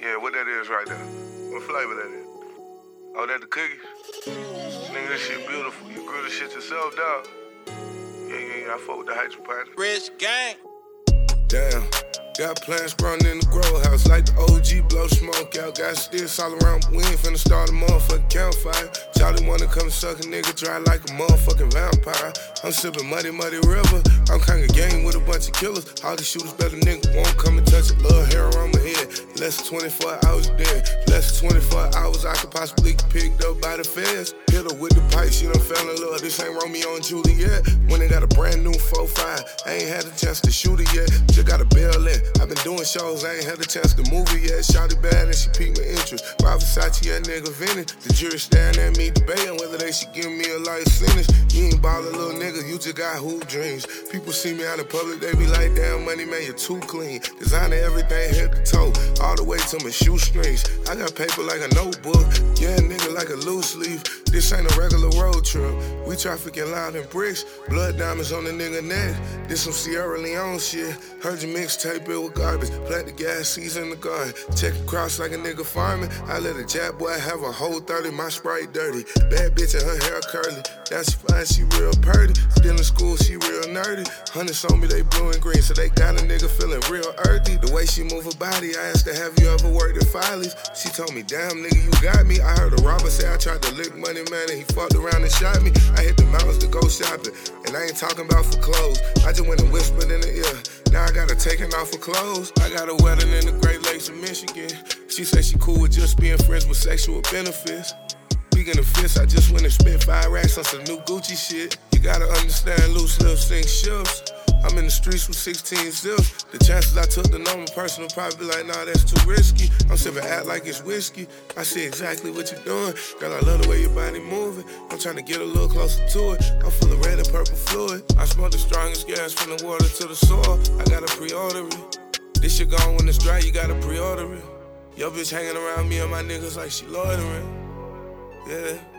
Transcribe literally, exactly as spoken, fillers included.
Yeah, what that is right there? What flavor that is? Oh, that the cookies? Nigga, this shit beautiful. You grew this shit yourself, dog. Yeah, yeah, yeah, I fuck with the hydroponic. Rich gang. Damn, got plants growing in the grow house like the O G blow smoke out. Got sticks all around, but we ain't finna start a motherfucking campfire. Charlie wanna come suck a nigga dry like a motherfucking vampire. I'm sipping Muddy Muddy River. I'm congregating with a bunch of killers. All these shooters better nigga won't come and touch a little hair around my head. Less than twenty-four hours dead. Less than twenty-four hours I could possibly get picked up by the feds. Hit her with the pipe, she done fell in love. This ain't Romeo and Juliet. When they got a brand new four five, I ain't had a chance to shoot it yet. Just got a bail in. I've been doing shows, I ain't had a chance to move it yet. Shot it bad and she piqued my interest. Rob Versace, that nigga Vinny. The jury staring at me debating whether they should give me a life sentence. You ain't ball a little nigga, you just got hoop dreams. People see me out in public, they be like, damn, money man, you're too clean. Designer everything head to toe, all the way to my shoestrings. I got paper like a notebook, yeah, nigga like a loose leaf. This ain't a regular road trip. We trafficking loud in bricks, blood diamonds on the nigga neck. This some Sierra Leone shit. Heard your mixtape bill with garbage. Plant the gas seeds in the garden. Check across like a nigga farming. I let a jab boy have a whole thirty, my Sprite dirty. Bad bitch and her hair curly. That's fine, she real purty. Still in school, she real nerdy. Hundreds on me, they blue and green, so they got a nigga feeling real earthy. The way she move her body, I asked her, have you ever worked at Filey's? She told me, damn nigga, you got me. I heard a robber say I tried to lick money, man, and he fucked around and shot me. I hit the mountains to go shopping, and I ain't talking about for clothes. I just went and whispered in the ear. Now I got her taking off her clothes. I got a wedding in the Great Lakes of Michigan. She said she cool with just being friends with sexual benefits. Speaking of fists, I just went and spent five racks on some new Gucci shit. You gotta understand, loose lips sink shifts. I'm in the streets with sixteen zips. The chances I took the normal person will probably be like, nah, that's too risky. I'm sipping act like it's whiskey. I see exactly what you're doing. Girl, I love the way your body moving. I'm trying to get a little closer to it. I'm full of red and purple fluid. I smoke the strongest gas from the water to the soil. I gotta pre-order it. This shit gone when it's dry, you gotta pre-order it. Yo bitch hanging around me and my niggas like she loitering. Yeah.